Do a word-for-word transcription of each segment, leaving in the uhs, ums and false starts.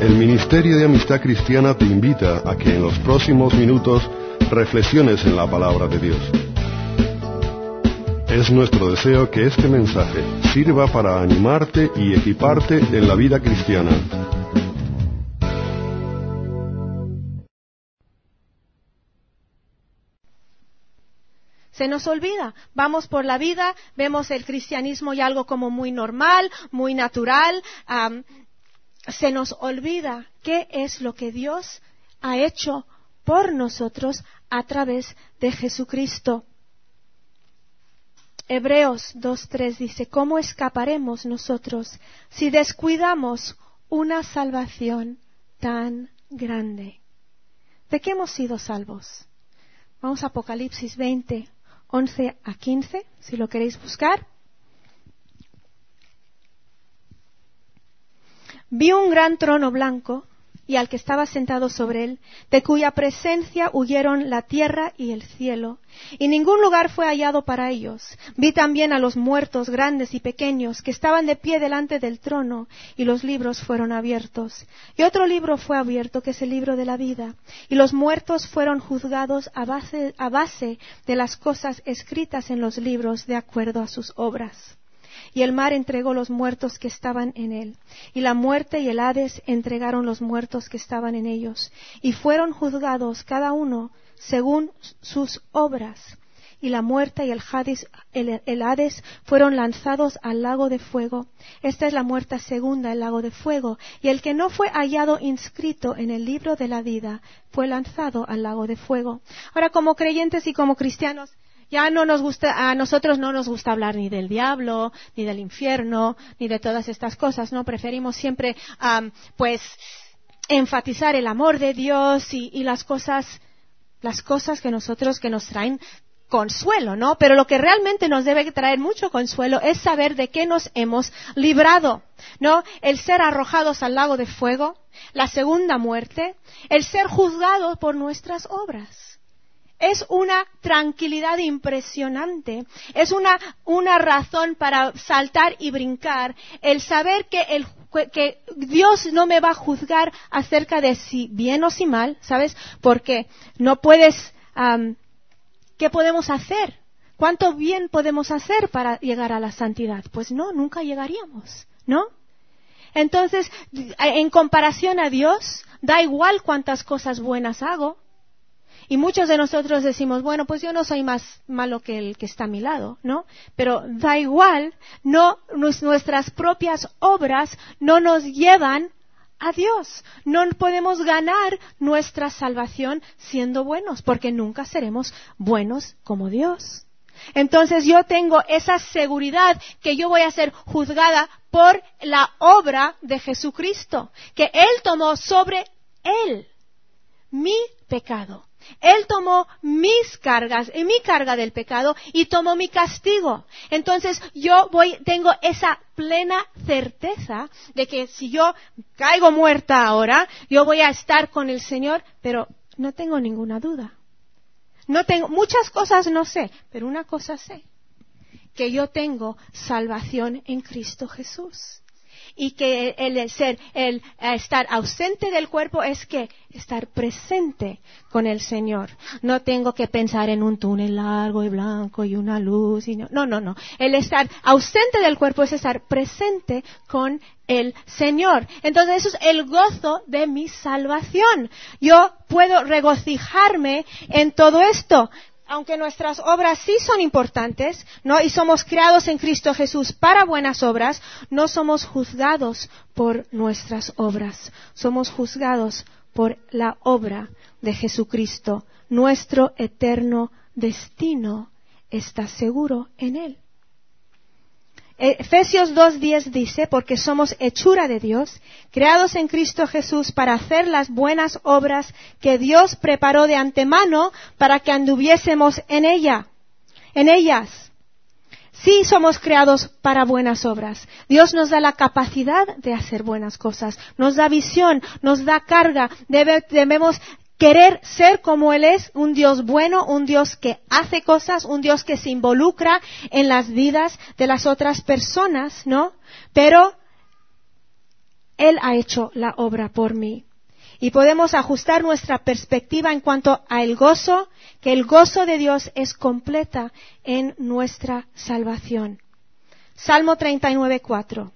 El Ministerio de Amistad Cristiana te invita a que en los próximos minutos reflexiones en la palabra de Dios. Es nuestro deseo que este mensaje sirva para animarte y equiparte en la vida cristiana. Se nos olvida, vamos por la vida, vemos el cristianismo ya algo como muy normal, muy natural. Um, se nos olvida qué es lo que Dios ha hecho por nosotros a través de Jesucristo. Hebreos dos tres dice, ¿cómo escaparemos nosotros si descuidamos una salvación tan grande? ¿De qué hemos sido salvos? Vamos a Apocalipsis veinte, once a quince, si lo queréis buscar. Vi un gran trono blanco y al que estaba sentado sobre él, de cuya presencia huyeron la tierra y el cielo, y ningún lugar fue hallado para ellos. Vi también a los muertos grandes y pequeños que estaban de pie delante del trono, y los libros fueron abiertos. Y otro libro fue abierto, que es el libro de la vida, y los muertos fueron juzgados a base, a base de las cosas escritas en los libros de acuerdo a sus obras. Y el mar entregó los muertos que estaban en él, y la muerte y el Hades entregaron los muertos que estaban en ellos, y fueron juzgados cada uno según sus obras. Y la muerte y el Hades, el, el Hades fueron lanzados al lago de fuego. Esta es la muerte segunda, el lago de fuego. Y el que no fue hallado inscrito en el libro de la vida fue lanzado al lago de fuego. Ahora, como creyentes y como cristianos, ya no nos gusta, a nosotros no nos gusta hablar ni del diablo, ni del infierno, ni de todas estas cosas, ¿no? Preferimos siempre, um, pues, enfatizar el amor de Dios y, y las cosas, las cosas que nosotros, que nos traen consuelo, ¿no? Pero lo que realmente nos debe traer mucho consuelo es saber de qué nos hemos librado, ¿no? El ser arrojados al lago de fuego, la segunda muerte, el ser juzgados por nuestras obras. Es una tranquilidad impresionante, es una, una razón para saltar y brincar, el saber que, el, que Dios no me va a juzgar acerca de si bien o si mal, ¿sabes? Porque no puedes, um, ¿qué podemos hacer? ¿Cuánto bien podemos hacer para llegar a la santidad? Pues no, nunca llegaríamos, ¿no? Entonces, en comparación a Dios, da igual cuántas cosas buenas hago. Y muchos de nosotros decimos, bueno, pues yo no soy más malo que el que está a mi lado, ¿no? Pero da igual, no, nuestras propias obras no nos llevan a Dios. No podemos ganar nuestra salvación siendo buenos, porque nunca seremos buenos como Dios. Entonces yo tengo esa seguridad que yo voy a ser juzgada por la obra de Jesucristo, que Él tomó sobre Él mi pecado. Él tomó mis cargas, y mi carga del pecado, y tomó mi castigo. Entonces yo voy, tengo esa plena certeza de que si yo caigo muerta ahora, yo voy a estar con el Señor, pero no tengo ninguna duda. No tengo, muchas cosas no sé, pero una cosa sé, que yo tengo salvación en Cristo Jesús. Y que el, el ser, el estar ausente del cuerpo es que estar presente con el Señor. No tengo que pensar en un túnel largo y blanco y una luz. Y no, no, no, no. El estar ausente del cuerpo es estar presente con el Señor. Entonces eso es el gozo de mi salvación. Yo puedo regocijarme en todo esto. Aunque nuestras obras sí son importantes, ¿no? Y somos creados en Cristo Jesús para buenas obras, no somos juzgados por nuestras obras. Somos juzgados por la obra de Jesucristo. Nuestro eterno destino está seguro en Él. Efesios dos diez dice, porque somos hechura de Dios, creados en Cristo Jesús para hacer las buenas obras que Dios preparó de antemano para que anduviésemos en ella, en ellas. Sí somos creados para buenas obras. Dios nos da la capacidad de hacer buenas cosas, nos da visión, nos da carga, debe, debemos querer ser como Él es, un Dios bueno, un Dios que hace cosas, un Dios que se involucra en las vidas de las otras personas, ¿no? Pero Él ha hecho la obra por mí. Y podemos ajustar nuestra perspectiva en cuanto al gozo, que el gozo de Dios es completa en nuestra salvación. Salmo treinta y nueve, cuatro.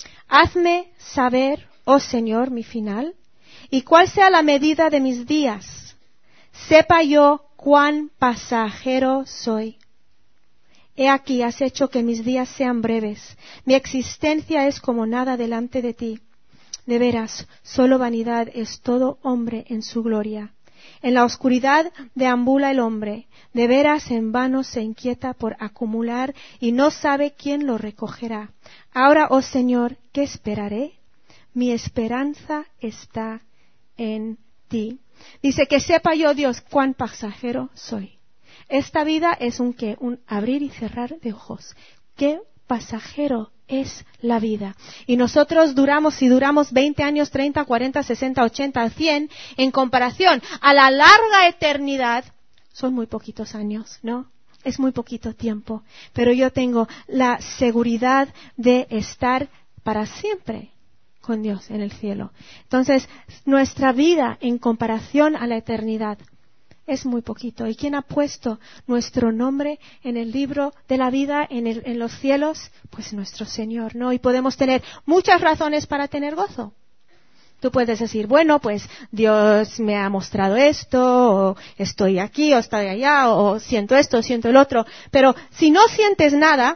Hazme saber, oh Señor, mi final, y cuál sea la medida de mis días. Sepa yo cuán pasajero soy. He aquí, has hecho que mis días sean breves. Mi existencia es como nada delante de ti. De veras, solo vanidad es todo hombre en su gloria. En la oscuridad deambula el hombre. De veras, en vano se inquieta por acumular y no sabe quién lo recogerá. Ahora, oh Señor, ¿qué esperaré? Mi esperanza está en ti. Dice que sepa yo, Dios, cuán pasajero soy. Esta vida es un qué, un abrir y cerrar de ojos. Qué pasajero es la vida. Y nosotros duramos, si duramos veinte años, treinta, cuarenta, sesenta, ochenta, cien, en comparación a la larga eternidad, son muy poquitos años, ¿no? Es muy poquito tiempo. Pero yo tengo la seguridad de estar para siempre con Dios en el cielo. Entonces, nuestra vida en comparación a la eternidad es muy poquito. ¿Y quién ha puesto nuestro nombre en el libro de la vida, en, el, en los cielos? Pues nuestro Señor, ¿no? Y podemos tener muchas razones para tener gozo. Tú puedes decir, bueno, pues Dios me ha mostrado esto, o estoy aquí, o estoy allá, o siento esto, o siento el otro. Pero si no sientes nada,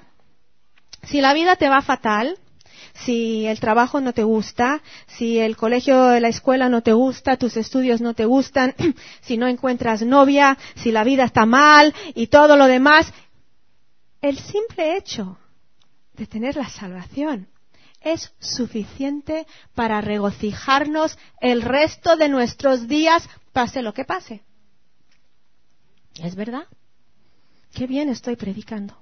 si la vida te va fatal, si el trabajo no te gusta, si el colegio, la escuela no te gusta, tus estudios no te gustan, si no encuentras novia, si la vida está mal y todo lo demás, el simple hecho de tener la salvación es suficiente para regocijarnos el resto de nuestros días, pase lo que pase. ¿Es verdad? Qué bien estoy predicando.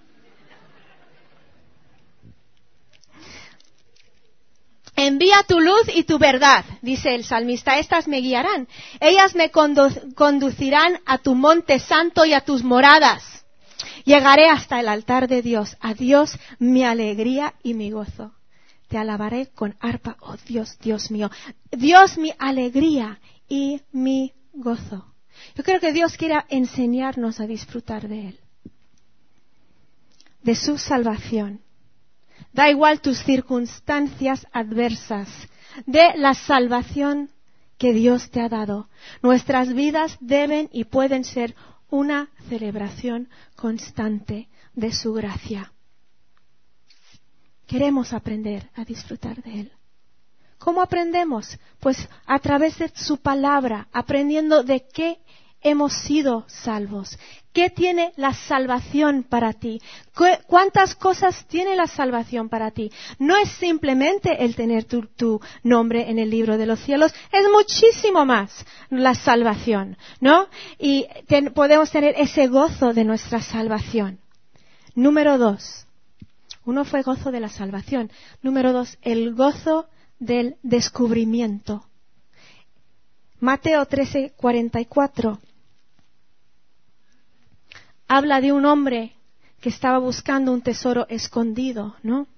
Envía tu luz y tu verdad, dice el salmista, estas me guiarán. Ellas me condu- conducirán a tu monte santo y a tus moradas. Llegaré hasta el altar de Dios. A Dios mi alegría y mi gozo. Te alabaré con arpa, oh Dios, Dios mío. Dios mi alegría y mi gozo. Yo creo que Dios quiere enseñarnos a disfrutar de Él, de su salvación. Da igual tus circunstancias adversas, de la salvación que Dios te ha dado. Nuestras vidas deben y pueden ser una celebración constante de su gracia. Queremos aprender a disfrutar de Él. ¿Cómo aprendemos? Pues a través de su palabra, aprendiendo de qué hemos sido salvos. ¿Qué tiene la salvación para ti? ¿Cuántas cosas tiene la salvación para ti? No es simplemente el tener tu, tu nombre en el libro de los cielos, es muchísimo más la salvación, ¿no? Y ten, podemos tener ese gozo de nuestra salvación. Número dos. Uno fue gozo de la salvación. Número dos, el gozo del descubrimiento. Mateo trece, cuarenta y cuatro. Habla de un hombre que estaba buscando un tesoro escondido, ¿no?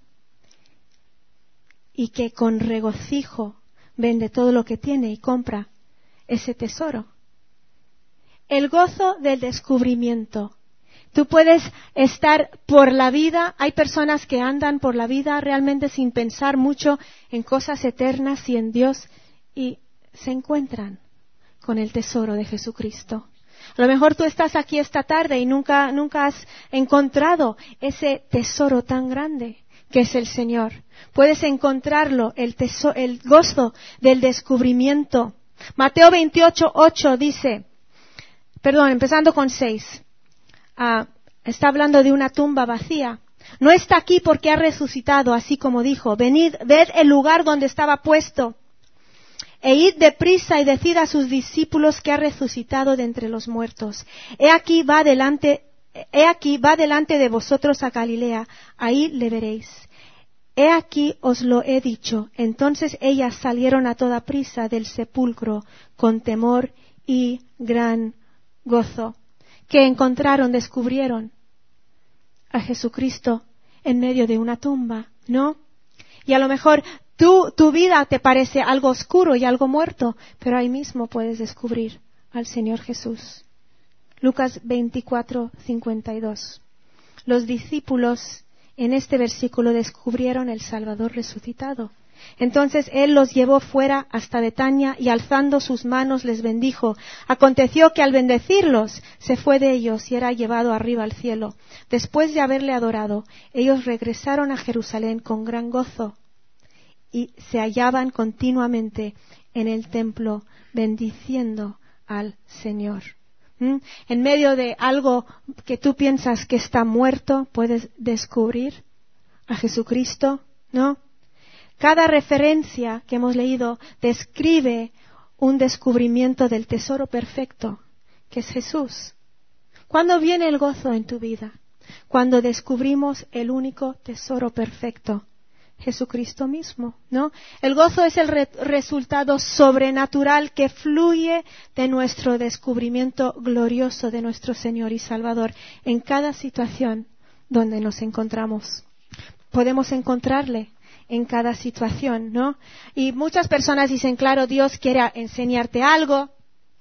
Y que con regocijo vende todo lo que tiene y compra ese tesoro. El gozo del descubrimiento. Tú puedes estar por la vida, hay personas que andan por la vida realmente sin pensar mucho en cosas eternas y en Dios y se encuentran con el tesoro de Jesucristo. A lo mejor tú estás aquí esta tarde y nunca, nunca has encontrado ese tesoro tan grande que es el Señor. Puedes encontrarlo, el, teso- el gozo del descubrimiento. Mateo veintiocho, ocho dice, perdón, empezando con seis, ah, está hablando de una tumba vacía. No está aquí porque ha resucitado, así como dijo, venid, ved el lugar donde estaba puesto. E id deprisa y decid a sus discípulos que ha resucitado de entre los muertos. He aquí va delante, he aquí va delante de vosotros a Galilea, ahí le veréis. He aquí os lo he dicho. Entonces ellas salieron a toda prisa del sepulcro con temor y gran gozo. ¿Qué encontraron? Descubrieron a Jesucristo en medio de una tumba, ¿no? Y a lo mejor tú, tu vida te parece algo oscuro y algo muerto, pero ahí mismo puedes descubrir al Señor Jesús. Lucas veinticuatro, cincuenta y dos. Los discípulos en este versículo descubrieron el Salvador resucitado. Entonces él los llevó fuera hasta Betania y alzando sus manos les bendijo. Aconteció que al bendecirlos se fue de ellos y era llevado arriba al cielo. Después de haberle adorado, ellos regresaron a Jerusalén con gran gozo y se hallaban continuamente en el templo bendiciendo al Señor. ¿Mm? En medio de algo que tú piensas que está muerto, puedes descubrir a Jesucristo, ¿no? Cada referencia que hemos leído describe un descubrimiento del tesoro perfecto, que es Jesús. ¿Cuándo viene el gozo en tu vida? Cuando descubrimos el único tesoro perfecto, Jesucristo mismo, ¿no? El gozo es el re- resultado sobrenatural que fluye de nuestro descubrimiento glorioso de nuestro Señor y Salvador en cada situación donde nos encontramos. Podemos encontrarle en cada situación, ¿no? Y muchas personas dicen, claro, Dios quiere enseñarte algo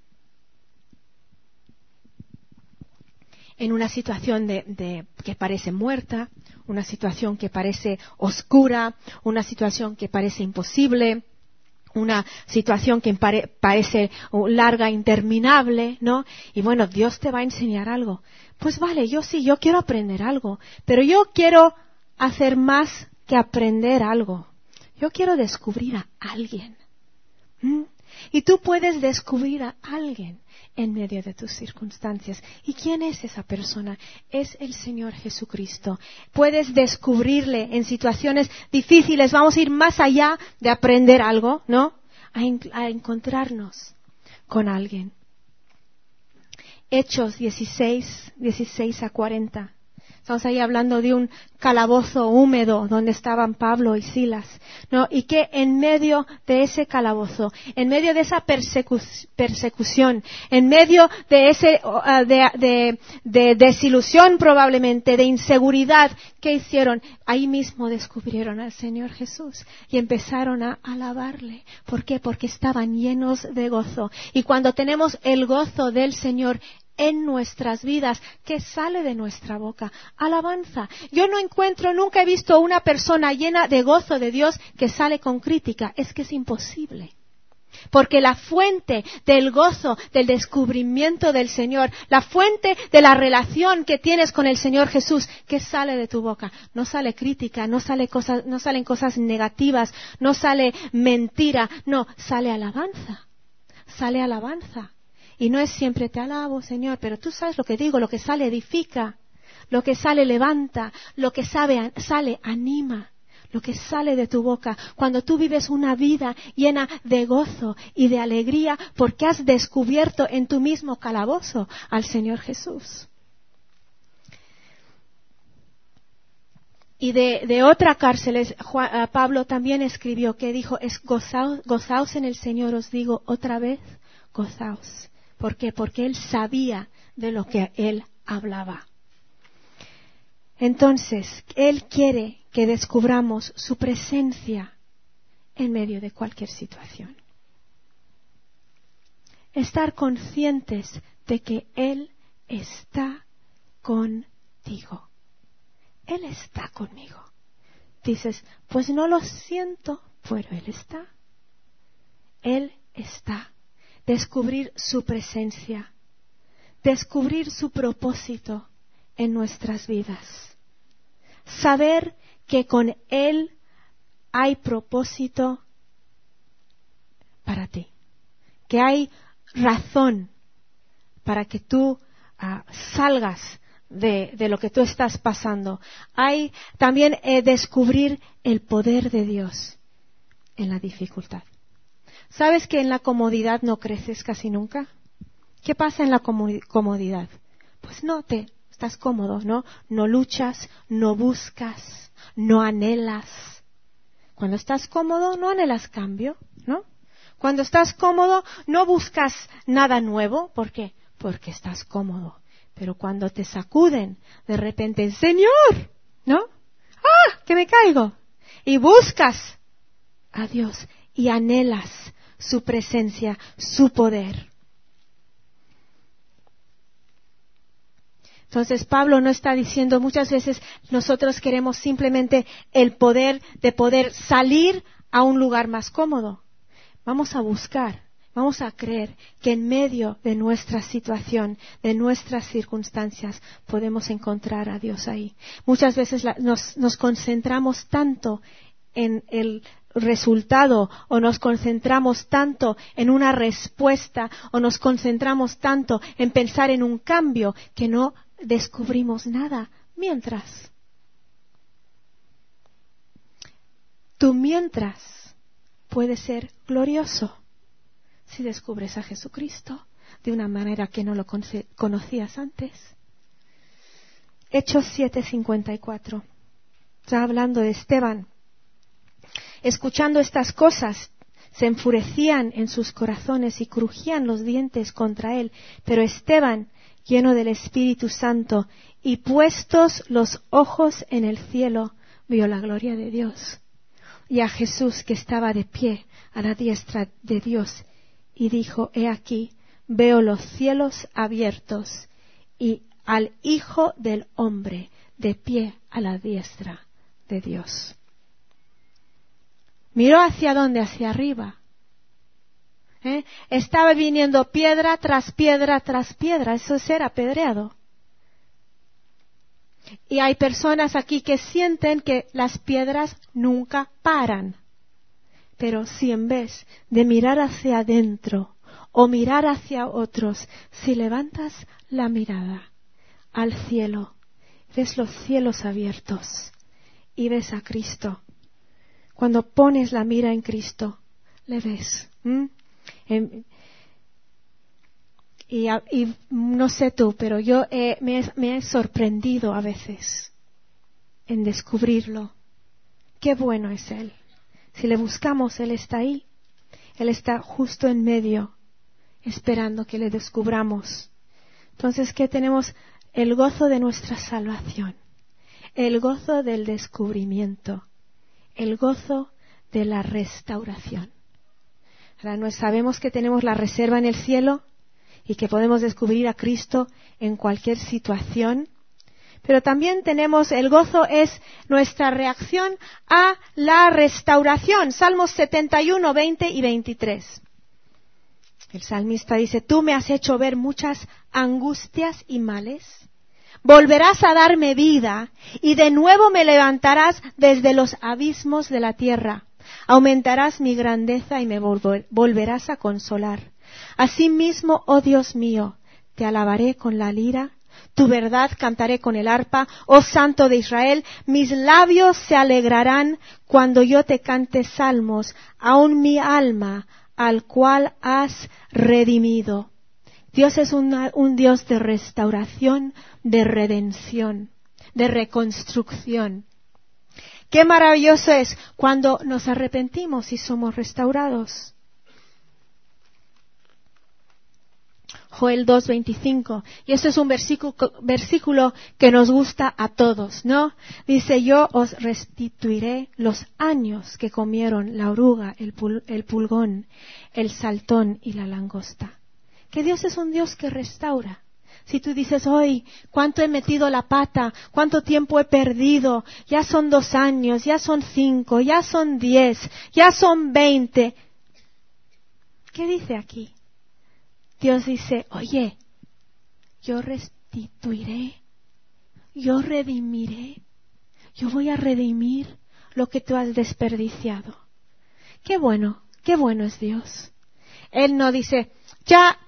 en una situación de, de, que parece muerta, una situación que parece oscura, una situación que parece imposible, una situación que pare, parece larga, interminable, ¿no? Y bueno, Dios te va a enseñar algo. Pues vale, yo sí, yo quiero aprender algo, pero yo quiero hacer más que aprender algo. Yo quiero descubrir a alguien. ¿Mm? Y tú puedes descubrir a alguien en medio de tus circunstancias. ¿Y quién es esa persona? Es el Señor Jesucristo. Puedes descubrirle en situaciones difíciles. Vamos a ir más allá de aprender algo, ¿no? A, en- a encontrarnos con alguien. Hechos dieciséis, dieciséis a cuarenta. Estamos ahí hablando de un calabozo húmedo donde estaban Pablo y Silas, ¿no? Y que en medio de ese calabozo, en medio de esa persecu- persecución, en medio de ese uh, de, de, de desilusión probablemente, de inseguridad, ¿qué hicieron? Ahí mismo descubrieron al Señor Jesús y empezaron a alabarle. ¿Por qué? Porque estaban llenos de gozo. Y cuando tenemos el gozo del Señor en nuestras vidas, ¿qué sale de nuestra boca? Alabanza. Yo no encuentro, nunca he visto una persona llena de gozo de Dios que sale con crítica. Es que es imposible. Porque la fuente del gozo, del descubrimiento del Señor, la fuente de la relación que tienes con el Señor Jesús, ¿qué sale de tu boca? No sale crítica, no sale cosas, no salen cosas negativas, no sale mentira, no, sale alabanza. Sale alabanza. Y no es siempre te alabo, Señor, pero tú sabes lo que digo, lo que sale edifica, lo que sale levanta, lo que sabe, sale anima, lo que sale de tu boca. Cuando tú vives una vida llena de gozo y de alegría porque has descubierto en tu mismo calabozo al Señor Jesús. Y de, de otra cárcel, Juan, uh, Pablo también escribió que dijo, es gozaos, gozaos en el Señor, os digo otra vez, gozaos. ¿Por qué? Porque él sabía de lo que él hablaba. Entonces, él quiere que descubramos su presencia en medio de cualquier situación. Estar conscientes de que él está contigo. Él está conmigo. Dices, pues no lo siento, pero él está. Él está. Descubrir su presencia, descubrir su propósito en nuestras vidas. Saber que con Él hay propósito para ti, que hay razón para que tú uh, salgas de, de lo que tú estás pasando. Hay también eh, descubrir el poder de Dios en la dificultad. ¿Sabes que en la comodidad no creces casi nunca? ¿Qué pasa en la comodidad? Pues no te estás cómodo, ¿no? No luchas, no buscas, no anhelas. Cuando estás cómodo no anhelas cambio, ¿no? Cuando estás cómodo no buscas nada nuevo. ¿Por qué? Porque estás cómodo. Pero cuando te sacuden, de repente, ¡Señor! ¿No? ¡Ah! ¡Que me caigo! Y buscas a Dios y anhelas su presencia, su poder. Entonces Pablo no está diciendo, muchas veces nosotros queremos simplemente el poder de poder salir a un lugar más cómodo. Vamos a buscar, vamos a creer que en medio de nuestra situación, de nuestras circunstancias, podemos encontrar a Dios ahí. Muchas veces la, nos, nos concentramos tanto en el resultado o nos concentramos tanto en una respuesta o nos concentramos tanto en pensar en un cambio que no descubrimos nada mientras. Tu mientras puede ser glorioso si descubres a Jesucristo de una manera que no lo conocías antes. Hechos siete cincuenta y cuatro. Está hablando de Esteban. Escuchando estas cosas, se enfurecían en sus corazones y crujían los dientes contra él. Pero Esteban, lleno del Espíritu Santo y puestos los ojos en el cielo, vio la gloria de Dios y a Jesús que estaba de pie a la diestra de Dios, y dijo: He aquí, veo los cielos abiertos y al Hijo del Hombre de pie a la diestra de Dios. Miró hacia dónde, hacia arriba. ¿Eh? Estaba viniendo piedra tras piedra tras piedra, eso era apedreado. Y hay personas aquí que sienten que las piedras nunca paran. Pero si en vez de mirar hacia adentro o mirar hacia otros, si levantas la mirada al cielo, ves los cielos abiertos y ves a Cristo. Cuando pones la mira en Cristo, le ves. ¿Mm? En, y, y no sé tú, pero yo eh, me, me he sorprendido a veces en descubrirlo. Qué bueno es Él. Si le buscamos, Él está ahí. Él está justo en medio, esperando que le descubramos. Entonces, ¿qué tenemos? El gozo de nuestra salvación, el gozo del descubrimiento, el gozo de la restauración. Ahora, no sabemos que tenemos la reserva en el cielo y que podemos descubrir a Cristo en cualquier situación, pero también tenemos, el gozo es nuestra reacción a la restauración. Salmos setenta y uno, veinte y veintitrés. El salmista dice: Tú me has hecho ver muchas angustias y males. Volverás a darme vida y de nuevo me levantarás desde los abismos de la tierra. Aumentarás mi grandeza y me volver, volverás a consolar. Asimismo, oh Dios mío, te alabaré con la lira, tu verdad cantaré con el arpa, oh Santo de Israel, mis labios se alegrarán cuando yo te cante salmos, aun mi alma, al cual has redimido. Dios es una, un Dios de restauración, de redención, de reconstrucción. Qué maravilloso es cuando nos arrepentimos y somos restaurados. Joel dos veinticinco, y este es un versículo, versículo que nos gusta a todos, ¿no? Dice: Yo os restituiré los años que comieron la oruga, el, pul, el pulgón, el saltón y la langosta. Que Dios es un Dios que restaura. Si tú dices: hoy, ¿cuánto he metido la pata? ¿Cuánto tiempo he perdido? Ya son dos años, ya son cinco, ya son diez, ya son veinte. ¿Qué dice aquí? Dios dice: oye, yo restituiré, yo redimiré, yo voy a redimir lo que tú has desperdiciado. Qué bueno, qué bueno es Dios. Él no dice: ya,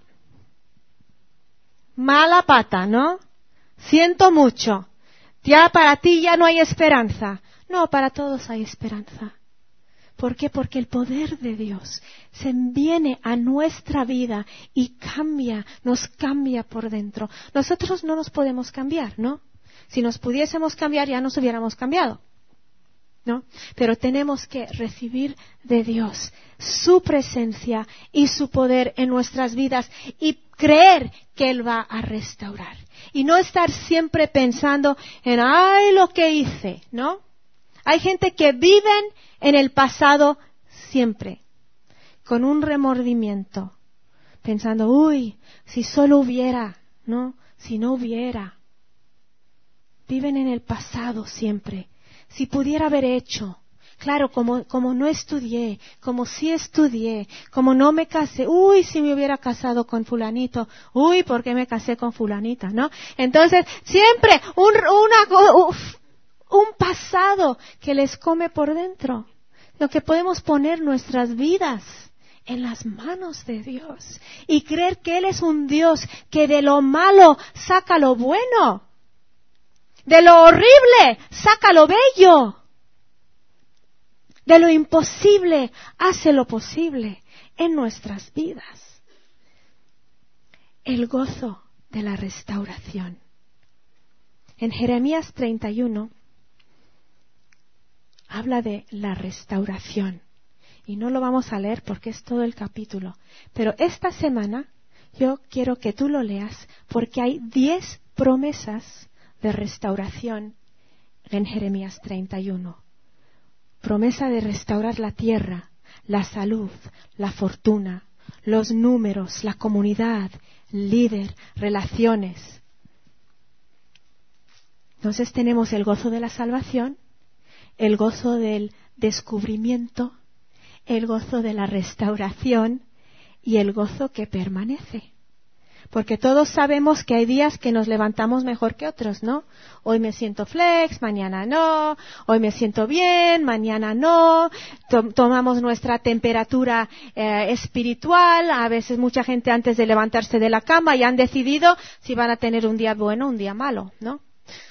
mala pata, ¿no? Siento mucho. Ya para ti ya no hay esperanza. No, para todos hay esperanza. ¿Por qué? Porque el poder de Dios se viene a nuestra vida y cambia, nos cambia por dentro. Nosotros no nos podemos cambiar, ¿no? Si nos pudiésemos cambiar ya nos hubiéramos cambiado, ¿no? Pero tenemos que recibir de Dios su presencia y su poder en nuestras vidas y creer que Él va a restaurar. Y no estar siempre pensando en, ay, lo que hice, ¿no? Hay gente que viven en el pasado siempre con un remordimiento, pensando, uy, si solo hubiera, ¿no? Si no hubiera. Viven en el pasado siempre. Si pudiera haber hecho. Claro, como, como no estudié, como sí estudié, como no me casé, uy, si me hubiera casado con fulanito, uy, ¿por qué me casé con fulanita? ¿No? Entonces, siempre un, una, uf, un pasado que les come por dentro. Lo que podemos poner nuestras vidas en las manos de Dios y creer que Él es un Dios que de lo malo saca lo bueno, de lo horrible saca lo bello. De lo imposible hace lo posible en nuestras vidas. El gozo de la restauración. En Jeremías treinta y uno habla de la restauración. Y no lo vamos a leer porque es todo el capítulo. Pero esta semana yo quiero que tú lo leas porque hay diez promesas de restauración en Jeremías treinta y uno. Promesa de restaurar la tierra, la salud, la fortuna, los números, la comunidad, líder, relaciones. Entonces tenemos el gozo de la salvación, el gozo del descubrimiento, el gozo de la restauración y el gozo que permanece. Porque todos sabemos que hay días que nos levantamos mejor que otros, ¿no? Hoy me siento flex, mañana no. Hoy me siento bien, mañana no. Tom- tomamos nuestra temperatura eh, espiritual. A veces mucha gente antes de levantarse de la cama ya han decidido si van a tener un día bueno o un día malo, ¿no?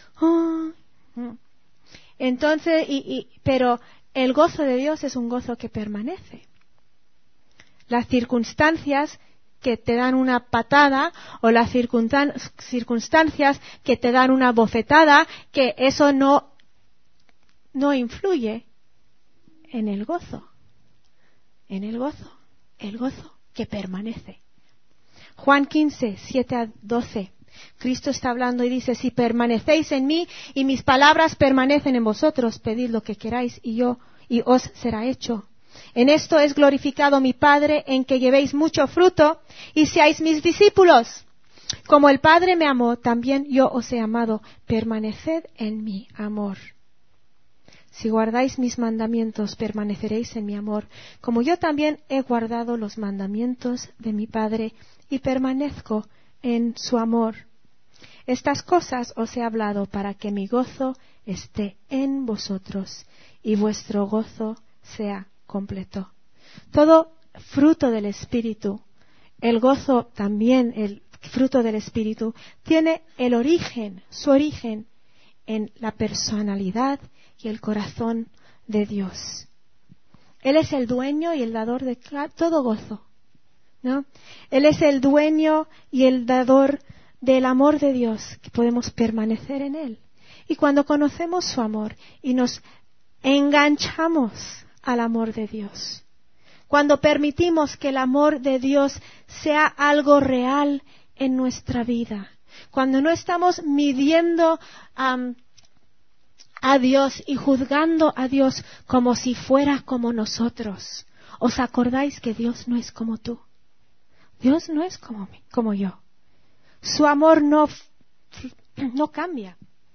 Entonces, y, y, pero el gozo de Dios es un gozo que permanece. Las circunstancias que te dan una patada o las circunstan- circunstancias que te dan una bofetada, que eso no, no influye en el gozo, en el gozo, el gozo que permanece. Juan quince, siete a doce. Cristo está hablando y dice, si permanecéis en mí y mis palabras permanecen en vosotros, pedid lo que queráis y yo, y os será hecho. En esto es glorificado mi Padre, en que llevéis mucho fruto y seáis mis discípulos. Como el Padre me amó, también yo os he amado. Permaneced en mi amor. Si guardáis mis mandamientos, permaneceréis en mi amor, como yo también he guardado los mandamientos de mi Padre y permanezco en su amor. Estas cosas os he hablado para que mi gozo esté en vosotros y vuestro gozo sea completo. Todo fruto del Espíritu, el gozo también, el fruto del Espíritu, tiene el origen, su origen, en la personalidad y el corazón de Dios. Él es el dueño y el dador de todo gozo, ¿no? Él es el dueño y el dador del amor de Dios, que podemos permanecer en Él. Y cuando conocemos su amor y nos enganchamos al amor de Dios, cuando permitimos que el amor de Dios sea algo real en nuestra vida, cuando no estamos midiendo um, a Dios y juzgando a Dios como si fuera como nosotros. ¿Os acordáis que Dios no es como tú? Dios no es como, mí, como yo. Su amor no, no cambia.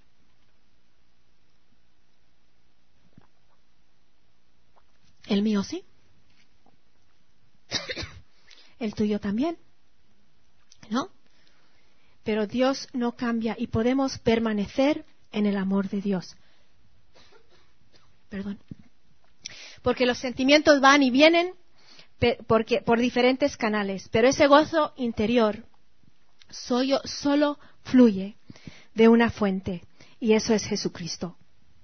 El mío sí. El tuyo también. ¿No? Pero Dios no cambia y podemos permanecer en el amor de Dios. Perdón. Porque los sentimientos van y vienen porque, por diferentes canales, pero ese gozo interior solo, solo fluye de una fuente, y eso es Jesucristo.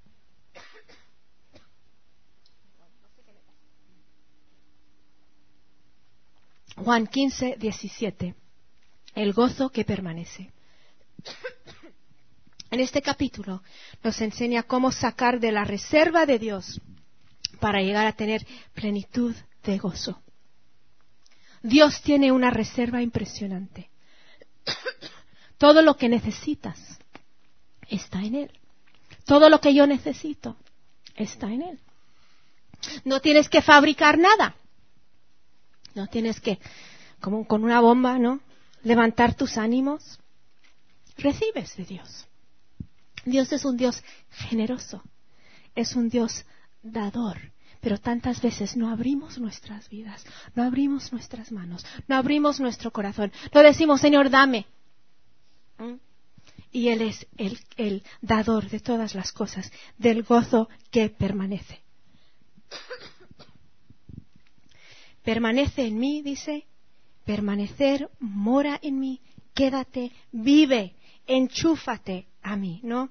Juan quince, diecisiete. El gozo que permanece. En este capítulo nos enseña cómo sacar de la reserva de Dios para llegar a tener plenitud de gozo. Dios tiene una reserva impresionante. Todo lo que necesitas está en Él. Todo lo que yo necesito está en Él. No tienes que fabricar nada. No tienes que, como con una bomba, ¿no?, levantar tus ánimos. Recibes de Dios. Dios es un Dios generoso. Es un Dios dador. Pero tantas veces no abrimos nuestras vidas, no abrimos nuestras manos, no abrimos nuestro corazón. No decimos, Señor, dame. ¿Mm? Y Él es el, el dador de todas las cosas, del gozo que permanece. Permanece en mí, dice, permanecer, mora en mí, quédate, vive, enchúfate a mí, ¿no?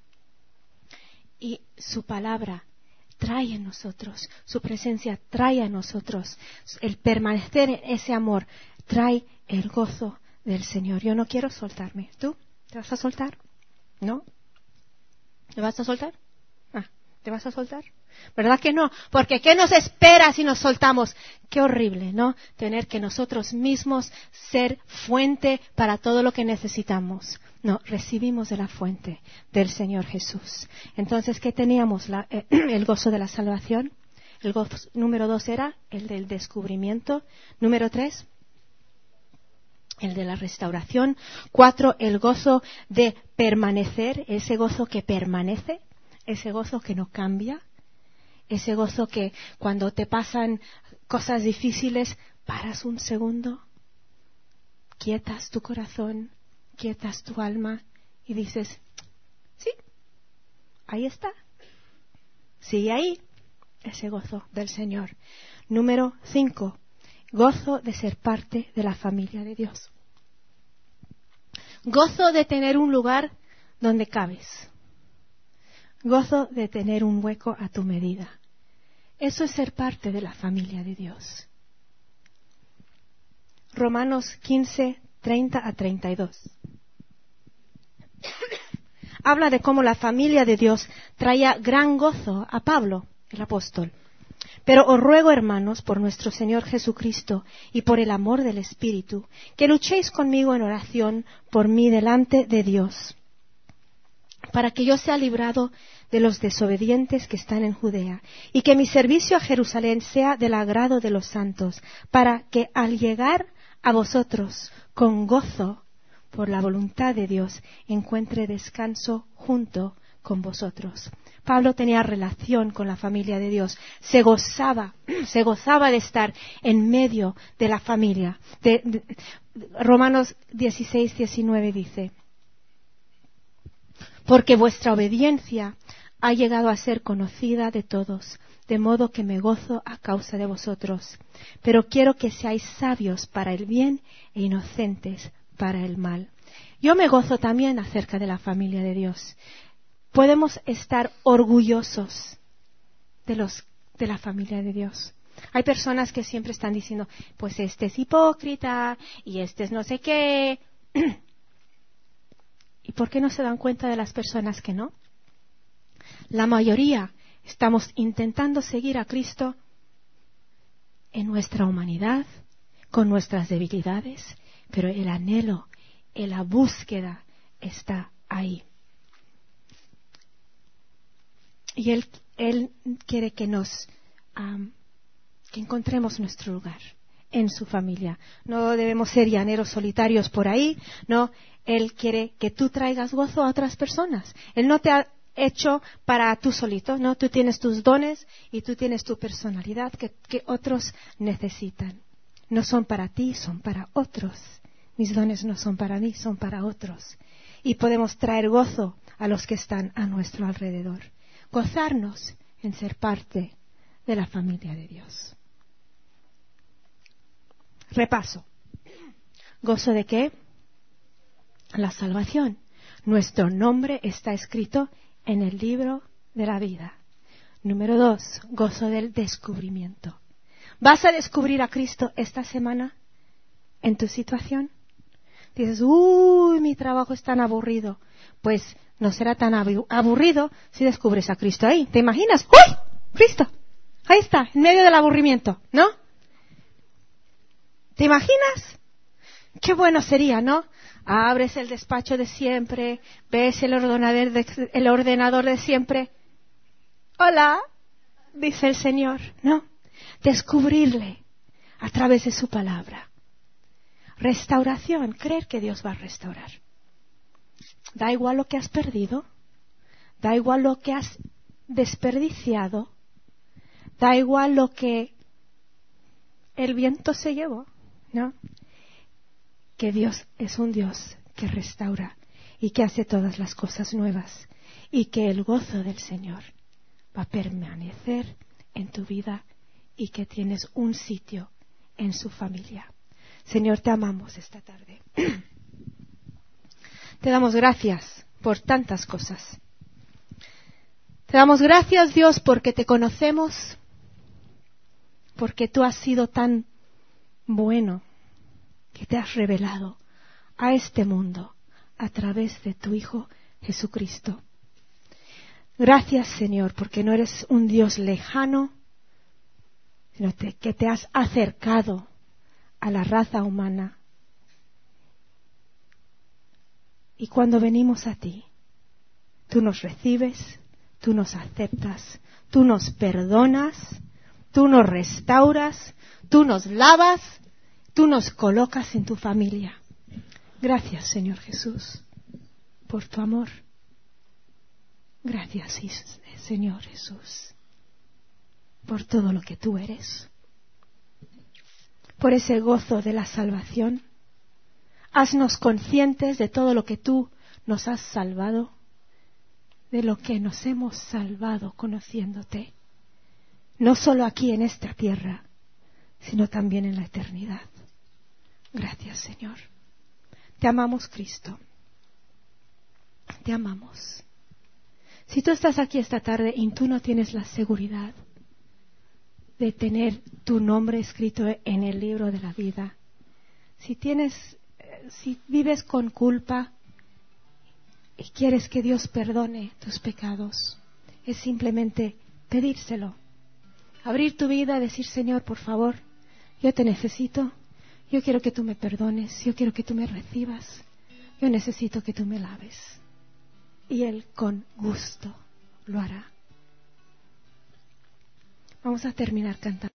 Y su palabra trae en nosotros, su presencia trae a nosotros, el permanecer en ese amor trae el gozo del Señor. Yo no quiero soltarme. ¿Tú? ¿Te vas a soltar? ¿No? ¿Te vas a soltar? Ah, ¿te vas a soltar? ¿Verdad que no? Porque ¿qué nos espera si nos soltamos? Qué horrible, ¿no? Tener que nosotros mismos ser fuente para todo lo que necesitamos. No, recibimos de la fuente del Señor Jesús. Entonces, ¿qué teníamos? La, eh, el gozo de la salvación. El gozo número dos era el del descubrimiento. Número tres, el de la restauración. Cuatro, el gozo de permanecer, ese gozo que permanece, ese gozo que no cambia, ese gozo que cuando te pasan cosas difíciles, paras un segundo, quietas tu corazón, quietas tu alma y dices, sí, ahí está, sigue ahí, ese gozo del Señor. Número cinco, gozo de ser parte de la familia de Dios. Gozo de tener un lugar donde cabes. Gozo de tener un hueco a tu medida. Eso es ser parte de la familia de Dios. Romanos quince, treinta a treinta y dos. Habla de cómo la familia de Dios traía gran gozo a Pablo, el apóstol. Pero os ruego, hermanos, por nuestro Señor Jesucristo y por el amor del Espíritu, que luchéis conmigo en oración por mí delante de Dios, para que yo sea librado de los desobedientes que están en Judea, y que mi servicio a Jerusalén sea del agrado de los santos, para que al llegar a vosotros con gozo por la voluntad de Dios encuentre descanso junto con vosotros. Pablo tenía relación con la familia de Dios, se gozaba, se gozaba de estar en medio de la familia. De, de, Romanos dieciséis, diecinueve dice, porque vuestra obediencia ha llegado a ser conocida de todos, de modo que me gozo a causa de vosotros. Pero quiero que seáis sabios para el bien e inocentes para el mal. Yo me gozo también acerca de la familia de Dios. Podemos estar orgullosos de los de la familia de Dios. Hay personas que siempre están diciendo, pues este es hipócrita y este es no sé qué. ¿Y por qué no se dan cuenta de las personas que no? La mayoría estamos intentando seguir a Cristo en nuestra humanidad, con nuestras debilidades, pero el anhelo, la búsqueda está ahí. Y Él, él quiere que nos, um, que encontremos nuestro lugar en su familia. No debemos ser llaneros solitarios por ahí, no. Él quiere que tú traigas gozo a otras personas. Él no te ha hecho para tú solito, no. Tú tienes tus dones y tú tienes tu personalidad que, que otros necesitan. No son para ti, son para otros. Mis dones no son para mí, son para otros. Y podemos traer gozo a los que están a nuestro alrededor. Gozarnos en ser parte de la familia de Dios. Repaso. ¿Gozo de qué? La salvación. Nuestro nombre está escrito en el libro de la vida. Número dos, gozo del descubrimiento. ¿Vas a descubrir a Cristo esta semana en tu situación? Dices, uy, mi trabajo es tan aburrido. Pues no será tan aburrido si descubres a Cristo ahí. ¿Te imaginas? ¡Uy! Cristo. Ahí está, en medio del aburrimiento, ¿no? ¿Te imaginas? Qué bueno sería, ¿no? Abres el despacho de siempre, ves el ordenador de, el ordenador de siempre. Hola, dice el Señor, ¿no? Descubrirle a través de su palabra. Restauración, creer que Dios va a restaurar. Da igual lo que has perdido, da igual lo que has desperdiciado, da igual lo que el viento se llevó, ¿no? Que Dios es un Dios que restaura y que hace todas las cosas nuevas, y que el gozo del Señor va a permanecer en tu vida y que tienes un sitio en su familia. Señor, te amamos esta tarde. Te damos gracias por tantas cosas. Te damos gracias, Dios, porque te conocemos, porque tú has sido tan bueno que te has revelado a este mundo a través de tu Hijo Jesucristo. Gracias, Señor, porque no eres un Dios lejano, sino te, que te has acercado a la raza humana. Y cuando venimos a ti, tú nos recibes, tú nos aceptas, tú nos perdonas, tú nos restauras, tú nos lavas, tú nos colocas en tu familia. Gracias, Señor Jesús, por tu amor. Gracias, Señor Jesús, por todo lo que tú eres, por ese gozo de la salvación. Haznos conscientes de todo lo que tú nos has salvado, de lo que nos hemos salvado conociéndote, no solo aquí en esta tierra, sino también en la eternidad. Gracias, Señor. Te amamos, Cristo. Te amamos. Si tú estás aquí esta tarde y tú no tienes la seguridad de tener tu nombre escrito en el libro de la vida, si tienes, si vives con culpa y quieres que Dios perdone tus pecados, es simplemente pedírselo. Abrir tu vida y decir, Señor, por favor, yo te necesito, yo quiero que tú me perdones, yo quiero que tú me recibas, yo necesito que tú me laves. Y Él con gusto lo hará. Vamos a terminar cantando.